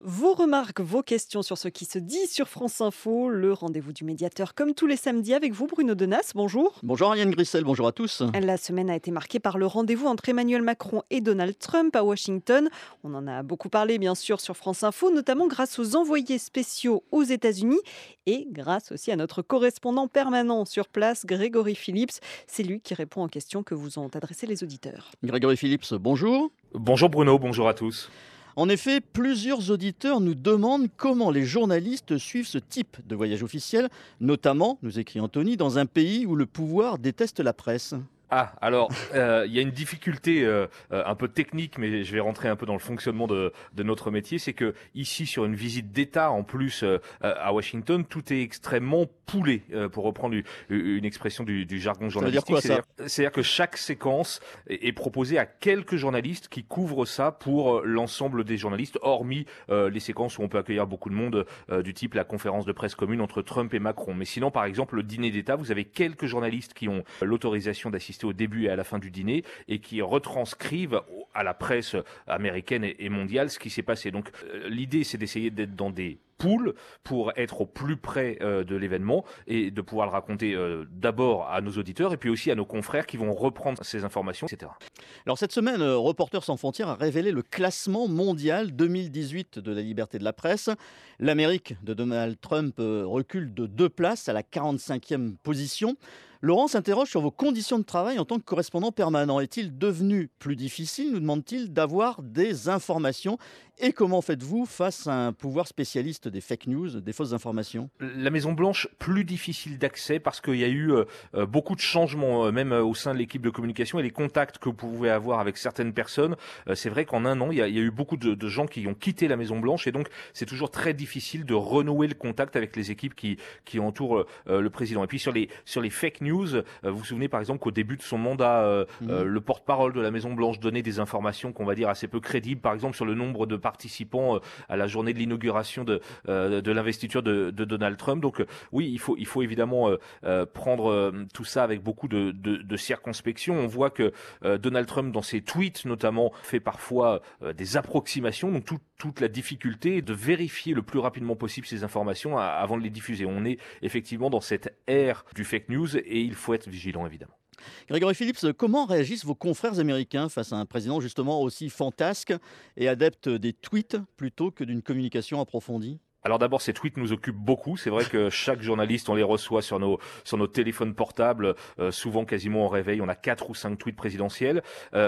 Vos remarques, vos questions sur ce qui se dit sur France Info, le rendez-vous du médiateur comme tous les samedis avec vous Bruno Denas, bonjour. Bonjour Ariane Grissel, bonjour à tous. La semaine a été marquée par le rendez-vous entre Emmanuel Macron et Donald Trump à Washington. On en a beaucoup parlé bien sûr sur France Info, notamment grâce aux envoyés spéciaux aux États-Unis et grâce aussi à notre correspondant permanent sur place, Grégory Phillips. C'est lui qui répond aux questions que vous ont adressées les auditeurs. Grégory Phillips, bonjour. Bonjour Bruno, bonjour à tous. En effet, plusieurs auditeurs nous demandent comment les journalistes suivent ce type de voyage officiel, notamment, nous écrit Anthony, dans un pays où le pouvoir déteste la presse. Ah, alors, il y a une difficulté un peu technique, mais je vais rentrer un peu dans le fonctionnement de notre métier. C'est que ici, sur une visite d'État, en plus à Washington, tout est extrêmement poulé, pour reprendre une expression du jargon Ça veut dire journalistique. quoi ça? C'est-à-dire que chaque séquence est proposée à quelques journalistes qui couvrent ça pour l'ensemble des journalistes, hormis les séquences où on peut accueillir beaucoup de monde, du type la conférence de presse commune entre Trump et Macron. Mais sinon, par exemple, le dîner d'État, vous avez quelques journalistes qui ont l'autorisation d'assister au début et à la fin du dîner et qui retranscrivent à la presse américaine et mondiale ce qui s'est passé. Donc l'idée, c'est d'essayer d'être dans des poules pour être au plus près de l'événement et de pouvoir le raconter d'abord à nos auditeurs et puis aussi à nos confrères qui vont reprendre ces informations, etc. Alors cette semaine, Reporters sans frontières a révélé le classement mondial 2018 de la liberté de la presse. L'Amérique de Donald Trump recule de 2 places à la 45e position. Laurent s'interroge sur vos conditions de travail en tant que correspondant permanent. Est-il devenu plus difficile, nous demande-t-il, d'avoir des informations? Et comment faites-vous face à un pouvoir spécialiste des fake news, des fausses informations? La Maison Blanche, plus difficile d'accès parce qu'il y a eu beaucoup de changements, même au sein de l'équipe de communication et les contacts que vous pouvez avoir avec certaines personnes. C'est vrai qu'en un an, il y a eu beaucoup de gens qui ont quitté la Maison Blanche et donc c'est toujours très difficile de renouer le contact avec les équipes qui entourent le président. Et puis sur les fake news, vous vous souvenez par exemple qu'au début de son mandat, le porte-parole de la Maison Blanche donnait des informations qu'on va dire assez peu crédibles, par exemple sur le nombre de participants à la journée de l'inauguration de l'investiture de Donald Trump. Donc oui, il faut évidemment prendre tout ça avec beaucoup de circonspection. On voit que Donald Trump, dans ses tweets notamment, fait parfois des approximations. Donc toute la difficulté est de vérifier le plus rapidement possible ces informations avant de les diffuser. On est effectivement dans cette ère du fake news et il faut être vigilant évidemment. Grégory Phillips, comment réagissent vos confrères américains face à un président justement aussi fantasque et adepte des tweets plutôt que d'une communication approfondie? Alors d'abord, ces tweets nous occupent beaucoup. C'est vrai que chaque journaliste, on les reçoit sur nos téléphones portables, souvent quasiment au réveil. On a 4 ou 5 tweets présidentiels.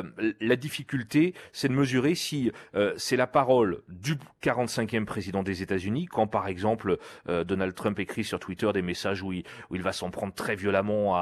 La difficulté, c'est de mesurer si c'est la parole du 45e président des États-Unis, quand par exemple Donald Trump écrit sur Twitter des messages où il va s'en prendre très violemment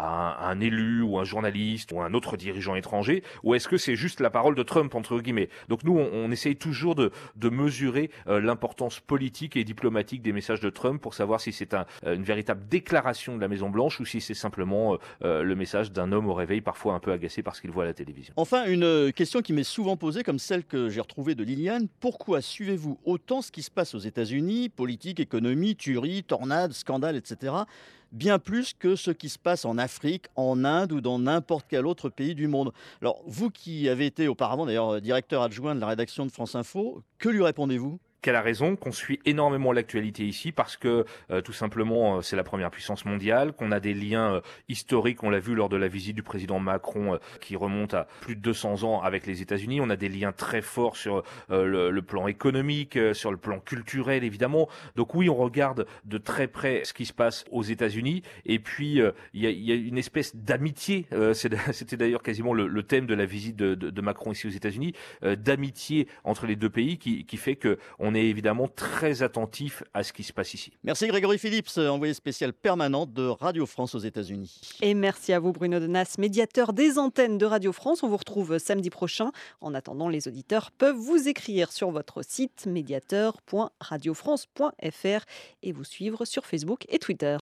à un élu ou un journaliste ou un autre dirigeant étranger, ou est-ce que c'est juste la parole de Trump, entre guillemets. Donc nous, on essaye toujours de mesurer l'importance politique et diplomatique des messages de Trump pour savoir si c'est une véritable déclaration de la Maison-Blanche ou si c'est simplement le message d'un homme au réveil parfois un peu agacé parce qu'il voit la télévision. Enfin, une question qui m'est souvent posée, comme celle que j'ai retrouvée de Liliane. Pourquoi suivez-vous autant ce qui se passe aux États-Unis, politique, économie, tueries, tornades, scandales, etc., bien plus que ce qui se passe en Afrique, en Inde ou dans n'importe quel autre pays du monde? Alors, vous qui avez été auparavant d'ailleurs directeur adjoint de la rédaction de France Info, que lui répondez-vous? Qu'elle a raison, qu'on suit énormément l'actualité ici parce que tout simplement c'est la première puissance mondiale, qu'on a des liens historiques, on l'a vu lors de la visite du président Macron qui remonte à plus de 200 ans avec les États-Unis, on a des liens très forts sur le plan économique, sur le plan culturel évidemment. Donc oui, on regarde de très près ce qui se passe aux États-Unis et puis il y a une espèce d'amitié, c'était d'ailleurs quasiment le thème de la visite de Macron ici aux États-Unis, d'amitié entre les deux pays qui fait que on est évidemment très attentif à ce qui se passe ici. Merci Grégory Phillips, envoyé spécial permanent de Radio France aux États-Unis. Et merci à vous Bruno Denas, médiateur des antennes de Radio France. On vous retrouve samedi prochain. En attendant, les auditeurs peuvent vous écrire sur votre site médiateur.radiofrance.fr et vous suivre sur Facebook et Twitter.